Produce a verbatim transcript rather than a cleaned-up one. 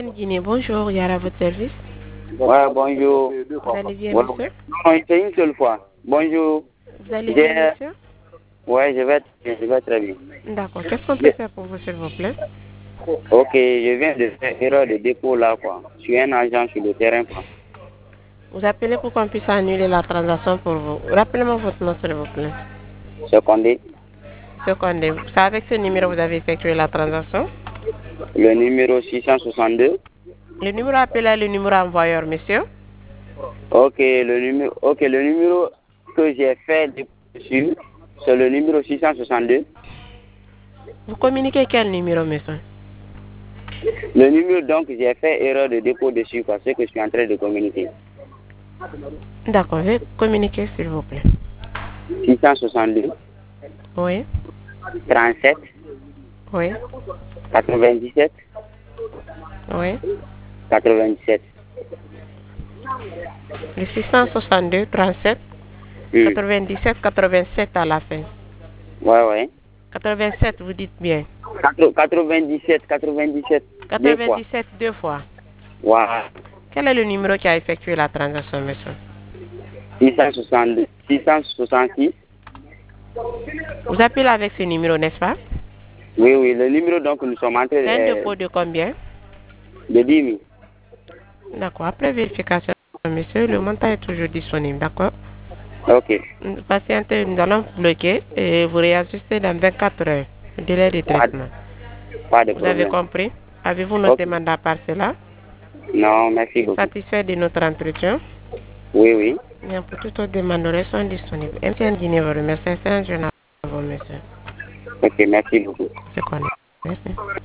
Guinée, bonjour, Yara, à votre service. Ouais, bonjour. Vous allez bien, Ouais. monsieur? Non, c'est une seule fois. Bonjour. Vous allez bien, monsieur? Ouais, je vais, je vais très bien. D'accord. Qu'est-ce qu'on peut faire pour vous, s'il vous plaît? Ok, je viens de faire erreur de dépôt là, quoi. Je suis un agent sur le terrain, quoi. Vous appelez pour qu'on puisse annuler la transaction pour vous. Rappelez-moi votre nom, s'il vous plaît. Secondé. Secondé. C'est avec ce numéro que vous avez effectué la transaction? Le numéro six cent soixante-deux. Le numéro appelé est le numéro envoyeur, monsieur? Ok, le numéro, ok, le numéro que j'ai fait dessus, c'est le numéro six cent soixante-deux. Vous communiquez quel numéro, monsieur? Le numéro, donc, j'ai fait erreur de dépôt dessus, quoi, c'est que je suis en train de communiquer. D'accord, veuillez communiquer, s'il vous plaît. six cent soixante-deux. Oui. trente-sept. Oui. quatre-vingt-dix-sept. Oui. quatre-vingt-dix-sept. Le six cent soixante-deux, trente-sept, Hmm. quatre-vingt-dix-sept, quatre-vingt-sept à la fin. Ouais, ouais. quatre-vingt-sept, vous dites bien. quatre-vingt-dix-sept, quatre-vingt-dix-sept. Deux fois. quatre-vingt-dix-sept, deux fois. Ouais. Quel est le numéro qui a effectué la transaction, monsieur? six cent soixante-deux, six cent soixante-six. Vous appelez avec ce numéro, n'est-ce pas? Oui, oui, le numéro, donc, nous sommes en train de... C'est un euh, dépôt de combien? de dix mille. D'accord. Après vérification, monsieur, le montant est toujours disponible, d'accord? Ok. Patientez, nous allons bloquer et vous réajustez dans vingt-quatre heures. Le délai de Pas de, traitement. pas de Vous avez problème. compris? Avez-vous noté Ok. mandat par cela? Non, merci beaucoup. Satisfait de notre entretien? Oui, oui. Bien, pour toute autre demande, nous restons disponibles. M T N Guinée vous remercie. Excellente journée à vous, monsieur. Ok, merci beaucoup. Je connais. Merci.